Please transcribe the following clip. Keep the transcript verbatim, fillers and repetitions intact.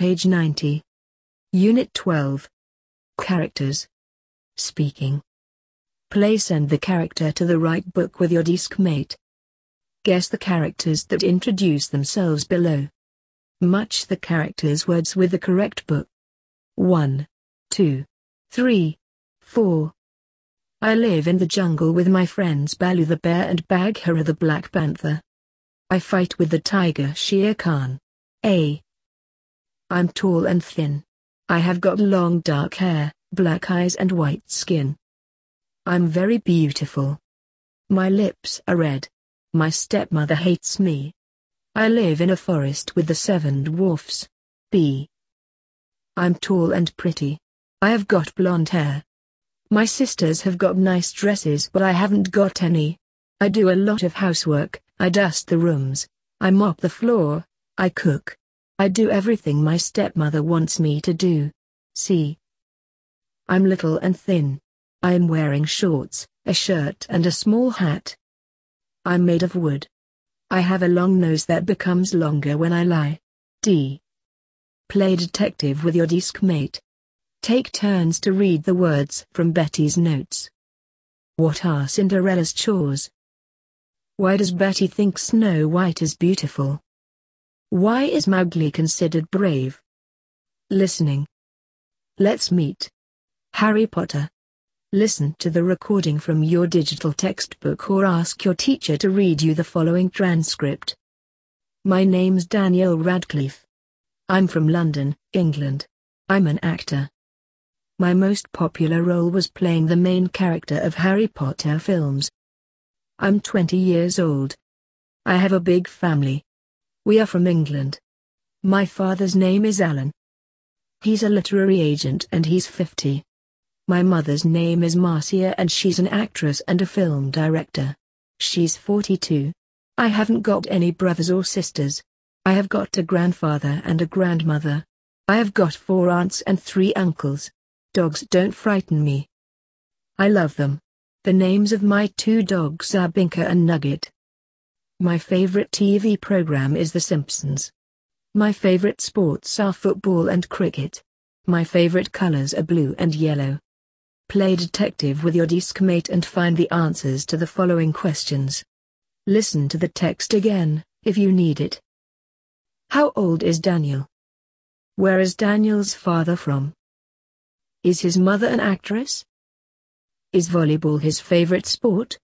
page ninety. Unit twelve. Characters. Speaking. Play Send the character to the right book with your deskmate. Guess the characters that introduce themselves below. Match the characters' words with the correct book. one, two, three, four. I live in the jungle with my friends Baloo the bear and Bagheera the black panther. I fight with the tiger Shere Khan. A. I'm tall and thin. I have got long dark hair, black eyes and white skin. I'm very beautiful. My lips are red. My stepmother hates me. I live in a forest with the seven dwarfs. B. I'm tall and pretty. I have got blonde hair. My sisters have got nice dresses but I haven't got any. I do a lot of housework. I dust the rooms. I mop the floor. I cook. I do everything my stepmother wants me to do. C. I'm little and thin. I am wearing shorts, a shirt and a small hat. I'm made of wood. I have a long nose that becomes longer when I lie. D. Play detective with your deskmate. Take turns to read the words from Betty's notes. What are Cinderella's chores? Why does Betty think Snow White is beautiful? Why is Mowgli considered brave? Listening. Let's meet. Harry Potter. Listen to the recording from your digital textbook or ask your teacher to read you the following transcript. My name's Daniel Radcliffe. I'm from London, England. I'm an actor. My most popular role was playing the main character of Harry Potter films. I'm twenty years old. I have a big family. We are from England. My father's name is Alan. He's a literary agent and he's fifty. My mother's name is Marcia and she's an actress and a film director. She's forty-two. I haven't got any brothers or sisters. I have got a grandfather and a grandmother. I have got four aunts and three uncles. Dogs don't frighten me. I love them. The names of my two dogs are Binker and Nugget. My favorite T V program is The Simpsons. My favorite sports are football and cricket. My favorite colors are blue and yellow. Play detective with your deskmate and find the answers to the following questions. Listen to the text again, if you need it. How old is Daniel? Where is Daniel's father from? Is his mother an actress? Is volleyball his favorite sport?